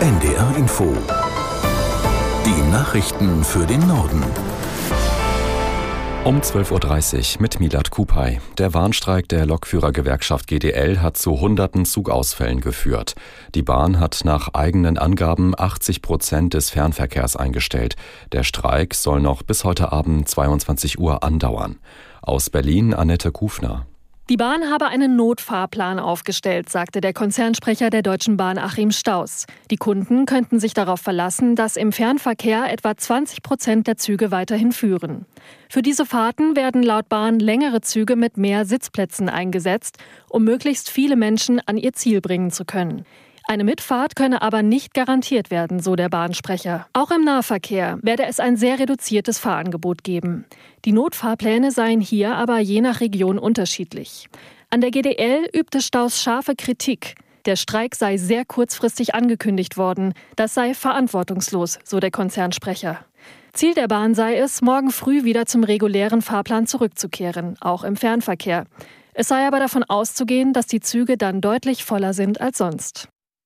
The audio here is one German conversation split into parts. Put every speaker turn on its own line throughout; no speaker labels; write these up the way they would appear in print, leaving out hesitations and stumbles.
NDR Info. Die Nachrichten für den Norden.
Um 12.30 Uhr mit Milad Kupay. Der Warnstreik der Lokführergewerkschaft GDL hat zu hunderten Zugausfällen geführt. Die Bahn hat nach eigenen Angaben 80% des Fernverkehrs eingestellt. Der Streik soll noch bis heute Abend 22 Uhr andauern. Aus Berlin Annette Kufner.
Die Bahn habe einen Notfahrplan aufgestellt, sagte der Konzernsprecher der Deutschen Bahn Achim Stauß. Die Kunden könnten sich darauf verlassen, dass im Fernverkehr etwa 20% der Züge weiterhin führen. Für diese Fahrten werden laut Bahn längere Züge mit mehr Sitzplätzen eingesetzt, um möglichst viele Menschen an ihr Ziel bringen zu können. Eine Mitfahrt könne aber nicht garantiert werden, so der Bahnsprecher. Auch im Nahverkehr werde es ein sehr reduziertes Fahrangebot geben. Die Notfahrpläne seien hier aber je nach Region unterschiedlich. An der GDL übte Stauß scharfe Kritik. Der Streik sei sehr kurzfristig angekündigt worden. Das sei verantwortungslos, so der Konzernsprecher. Ziel der Bahn sei es, morgen früh wieder zum regulären Fahrplan zurückzukehren, auch im Fernverkehr. Es sei aber davon auszugehen, dass die Züge dann deutlich voller sind als sonst.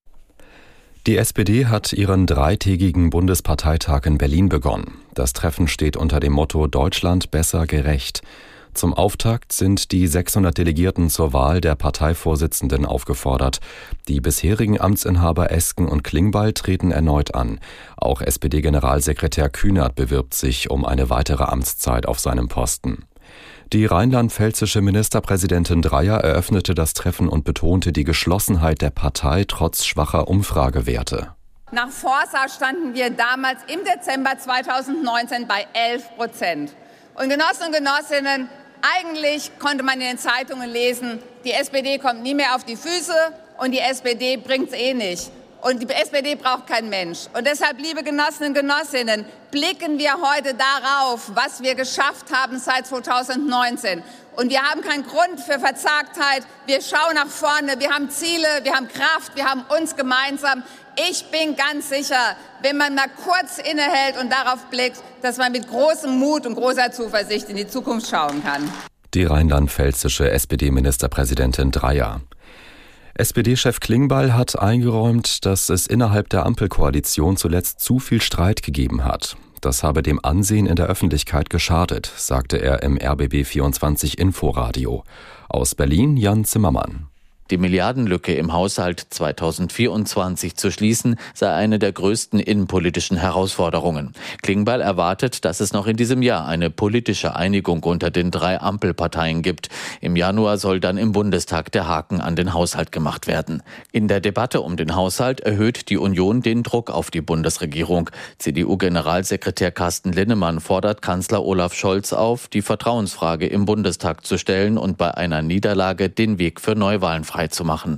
Die SPD hat ihren 3-tägigen Bundesparteitag in Berlin begonnen. Das Treffen steht unter dem Motto Deutschland besser gerecht. Zum Auftakt sind die 600 Delegierten zur Wahl der Parteivorsitzenden aufgefordert. Die bisherigen Amtsinhaber Esken und Klingbeil treten erneut an. Auch SPD-Generalsekretär Kühnert bewirbt sich um eine weitere Amtszeit auf seinem Posten. Die rheinland-pfälzische Ministerpräsidentin Dreyer eröffnete das Treffen und betonte die Geschlossenheit der Partei trotz schwacher Umfragewerte.
Nach Forsa standen wir damals im Dezember 2019 bei 11%. Und Genossen und Genossinnen, eigentlich konnte man in den Zeitungen lesen, die SPD kommt nie mehr auf die Füße und die SPD bringt's nicht. Und die SPD braucht kein Mensch. Und deshalb, liebe Genossinnen und Genossinnen, blicken wir heute darauf, was wir geschafft haben seit 2019. Und wir haben keinen Grund für Verzagtheit. Wir schauen nach vorne. Wir haben Ziele, wir haben Kraft, wir haben uns gemeinsam. Ich bin ganz sicher, wenn man mal kurz innehält und darauf blickt, dass man mit großem Mut und großer Zuversicht in die Zukunft schauen kann.
Die rheinland-pfälzische SPD-Ministerpräsidentin Dreyer. SPD-Chef Klingbeil hat eingeräumt, dass es innerhalb der Ampelkoalition zuletzt zu viel Streit gegeben hat. Das habe dem Ansehen in der Öffentlichkeit geschadet, sagte er im RBB24 Inforadio. Aus Berlin Jan Zimmermann.
Die Milliardenlücke im Haushalt 2024 zu schließen, sei eine der größten innenpolitischen Herausforderungen. Klingbeil erwartet, dass es noch in diesem Jahr eine politische Einigung unter den 3 Ampelparteien gibt. Im Januar soll dann im Bundestag der Haken an den Haushalt gemacht werden. In der Debatte um den Haushalt erhöht die Union den Druck auf die Bundesregierung. CDU-Generalsekretär Carsten Linnemann fordert Kanzler Olaf Scholz auf, die Vertrauensfrage im Bundestag zu stellen und bei einer Niederlage den Weg für Neuwahlen freizumachen.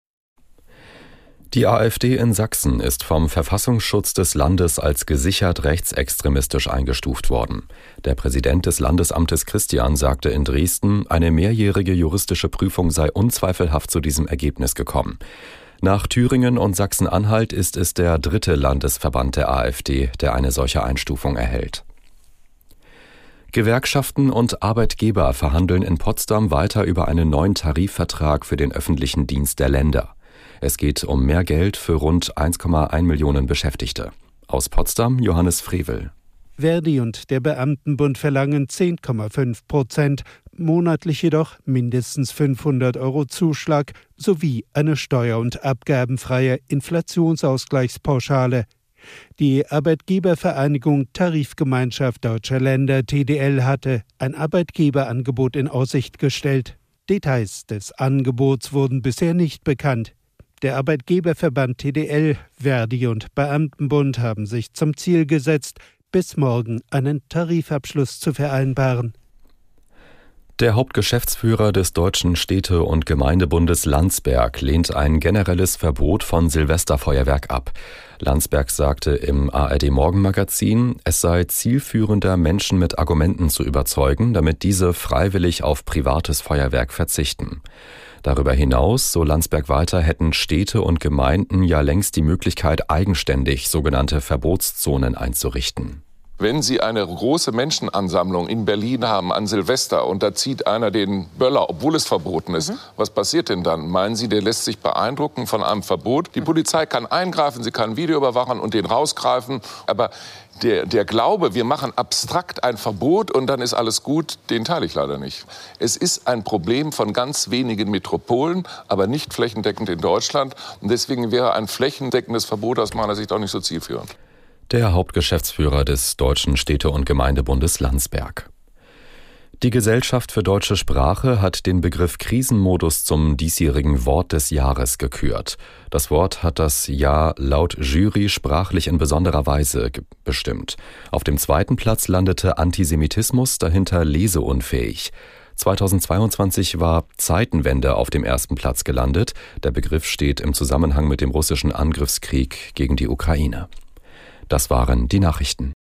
Die AfD in Sachsen ist vom Verfassungsschutz des Landes als gesichert rechtsextremistisch eingestuft worden. Der Präsident des Landesamtes Christian sagte in Dresden, eine mehrjährige juristische Prüfung sei unzweifelhaft zu diesem Ergebnis gekommen. Nach Thüringen und Sachsen-Anhalt ist es der 3. Landesverband der AfD, der eine solche Einstufung erhält. Gewerkschaften und Arbeitgeber verhandeln in Potsdam weiter über einen neuen Tarifvertrag für den öffentlichen Dienst der Länder. Es geht um mehr Geld für rund 1,1 Millionen Beschäftigte. Aus Potsdam Johannes Frevel.
Verdi und der Beamtenbund verlangen 10,5%, monatlich jedoch mindestens 500 € Zuschlag sowie eine steuer- und abgabenfreie Inflationsausgleichspauschale. Die Arbeitgebervereinigung Tarifgemeinschaft Deutscher Länder TDL hatte ein Arbeitgeberangebot in Aussicht gestellt. Details des Angebots wurden bisher nicht bekannt. Der Arbeitgeberverband TDL, Verdi und Beamtenbund haben sich zum Ziel gesetzt, bis morgen einen Tarifabschluss zu vereinbaren.
Der Hauptgeschäftsführer des Deutschen Städte- und Gemeindebundes Landsberg lehnt ein generelles Verbot von Silvesterfeuerwerk ab. Landsberg sagte im ARD-Morgenmagazin, es sei zielführender, Menschen mit Argumenten zu überzeugen, damit diese freiwillig auf privates Feuerwerk verzichten. Darüber hinaus, so Landsberg weiter, hätten Städte und Gemeinden ja längst die Möglichkeit, eigenständig sogenannte Verbotszonen einzurichten.
Wenn Sie eine große Menschenansammlung in Berlin haben an Silvester und da zieht einer den Böller, obwohl es verboten ist, was passiert denn dann? Meinen Sie, der lässt sich beeindrucken von einem Verbot? Die Polizei kann eingreifen, sie kann Video überwachen und den rausgreifen, aber der Glaube, wir machen abstrakt ein Verbot und dann ist alles gut, den teile ich leider nicht. Es ist ein Problem von ganz wenigen Metropolen, aber nicht flächendeckend in Deutschland. Und deswegen wäre ein flächendeckendes Verbot aus meiner Sicht auch nicht so zielführend.
Der Hauptgeschäftsführer des Deutschen Städte- und Gemeindebundes Landsberg. Die Gesellschaft für deutsche Sprache hat den Begriff Krisenmodus zum diesjährigen Wort des Jahres gekürt. Das Wort hat das Jahr laut Jury sprachlich in besonderer Weise bestimmt. Auf dem zweiten Platz landete Antisemitismus, dahinter leseunfähig. 2022 war Zeitenwende auf dem ersten Platz gelandet. Der Begriff steht im Zusammenhang mit dem russischen Angriffskrieg gegen die Ukraine. Das waren die Nachrichten.